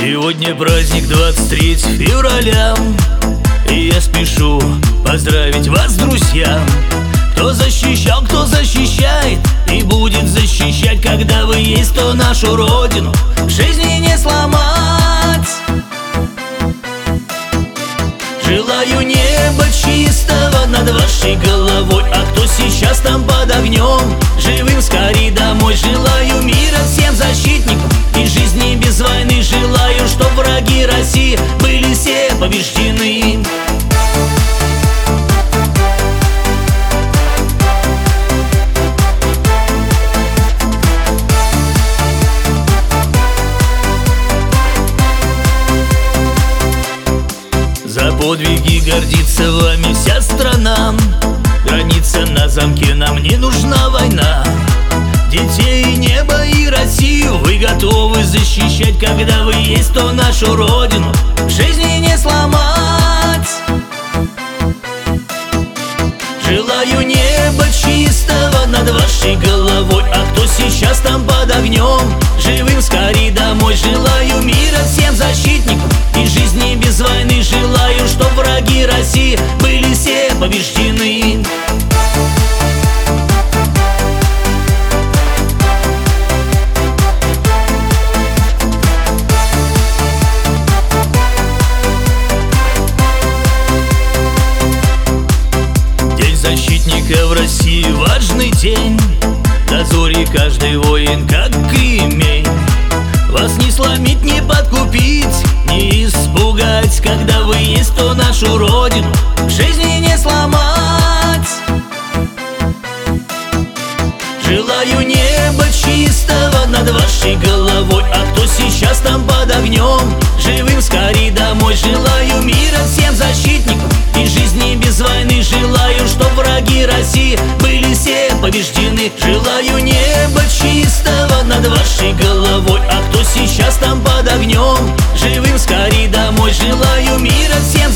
Сегодня праздник 23 февраля, и я спешу поздравить вас, друзья. Кто защищал, кто защищает и будет защищать, когда вы есть, то нашу родину в жизни не сломать. Желаю неба чистого над вашей головой, а кто сейчас там под огнем, живым скорей домой. Желаю мира всем защитникам и жизни без войны. Желаю, чтоб враги России были все побеждены. За подвиги гордится вами вся страна. Граница на замке, нам не нужна война. Детей, небо и Россию вы готовы защищать, когда вы есть, то нашу родину в жизни не сломать. Желаю неба чистого над вашей головой, а кто сейчас там под огнем, живым скорей домой. Желаю мира всем защитникам и жизни без войны. Желаю, чтоб враги России были все побеждены. День защитника в России — важный день. На зоре каждый воин как кремень. Вас не сломить, не подкупить, не испугать, когда вы есть, то нашу родину в жизни не сломать. Желаю неба чистого над вашей головой, а кто сейчас там под огнем, живым скорей домой. Желаю мира всем защитникам и жизни без войны. Желаю, чтоб враги России были все побеждены. Желаю неба чистого над вашей головой, а кто сейчас там под огнем, живым скорей домой. Желаю мира всем